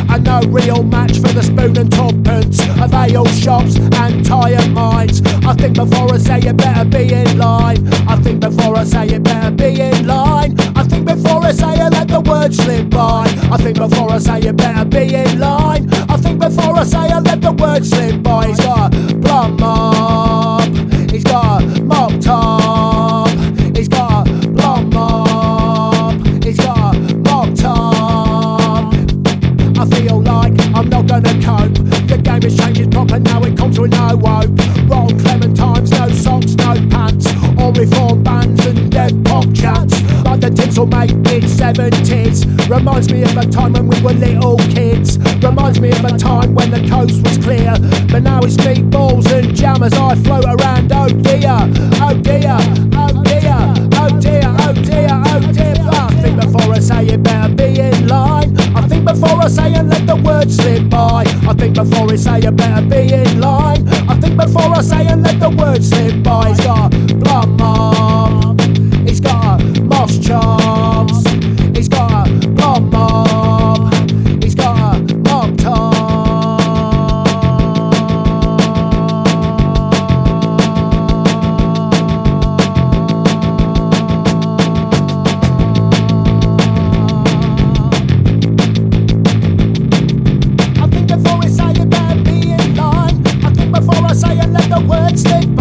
and no real match for the spoon and tuppence of ale shops and tired minds. I think before I say it, better be in line. I think before I say it, better be in line. I think before I say it, let the words slip by. I think before I say it, better be in line. I think before I say it, let the words slip by. He's got a blonde mop, he's got a mop top, he's got a blonde mop, he's got a mop top. I feel like I'm not gonna cope. The game is changing proper now, it comes with no hope. Rotten clementines, no socks, no pants, all reform bands and dead pop chats. Like the tinsel mate mid-70s. Reminds me of a time when we were little kids. Reminds me of a time when the coast was clear. But now it's meatballs and jam as I float around. Oh dear, oh dear, oh dear, oh dear, oh dear, oh dear. I think before I say it, better be in line. I think before I say it, let the words slip by. I think before I say it, better be in line. I think before I say it, let the words slip by. He's got a blood mop, he's got a moss chops, he's got a blood mop, he's got a mop top. I think before I say it, better be in line. I think before I say it, let the words slip